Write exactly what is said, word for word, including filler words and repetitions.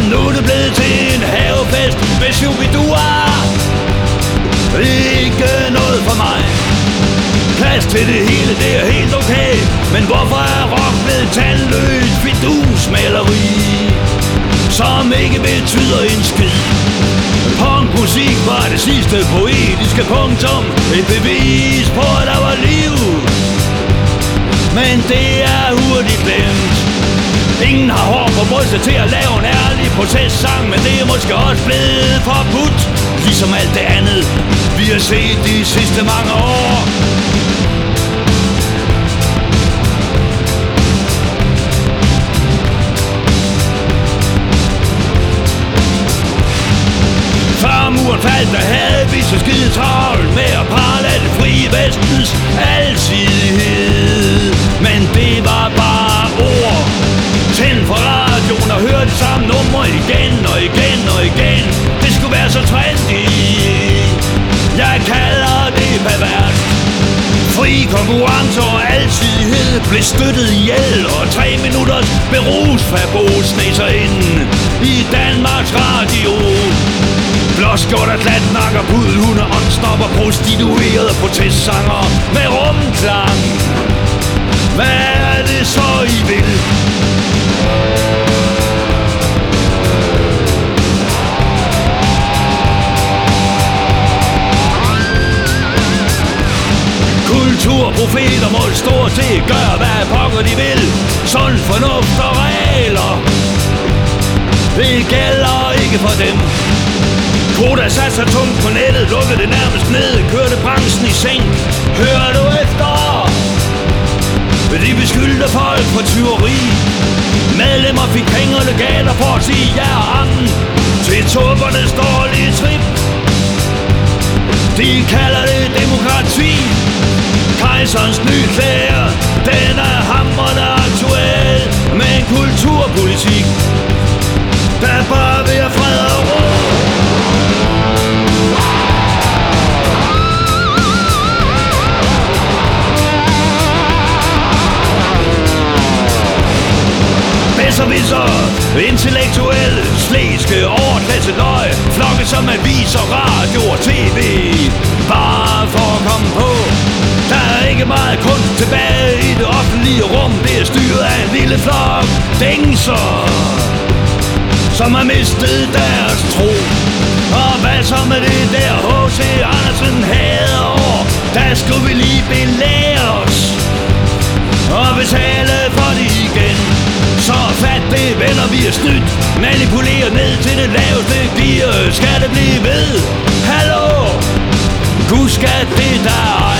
nu er det blevet til en havefest med Shubidua. Ikke noget for mig. Plads til det hele, det er helt okay. Men hvorfor er rock blevet tandløst fidusmaleri, som ikke betyder en skid? Punkmusik var det sidste poetiske punktum, et bevis på at der var liv. Men det er hurtigt glemt. Ingen har hår på brystet til at lave en ærlig protestsang, men det er måske også blevet forbudt, ligesom alt det andet vi har set de sidste mange år. Før muren faldt, der havde vi så skide travlt med at prale af det frie vestens alsidighed. Men det var bare ord. Tænd for radioen og hør det samme nummer igen og igen og igen. Det skulle være så trendy. Jeg kalder det pervers. Fri konkurrence og alsidighed blev støttet ihjel, og tre minutters berusfabot sneg sig ind i Danmarks Radio. Blåskjort og glatnakker, pudelhunde, åndstopper, prostituerede protestsanger med rumklang. Hvad er det så I vil? Kulturprofeter må stort set gøre hvad pokker de vil. Sund fornuft og regler, det gælder ikke for dem. Koda satte sig tungt på nettet, lukkede det nærmest ned, kørte branchen i seng. Hører du efter? De beskyldte folk for tyveri. Medlemmer fik penge og legater for at sige ja og amen til tuppernes dårlige trip. De kalder det demokrati. Kejserens nye klæder, den er hamrende aktuel. Med en kulturpolitik, der bare vil have fred og ro. Besserwisser, intellektuelle, slæske, overklasse løg, flokke som aviser, radio og tv, bare for at komme på. Der er ikke meget kunst tilbage i det offentlige rum, det er styret af en lille flok dingser, som har mistet deres tro. Og hvad så med det der H C Andersen havde over? Der skulle vi lige belære os og betale for det igen. Så fat det, venner, vi er snydt, manipuleret ned til det laveste gear. Skal det blive ved? Hallo? Husk at det der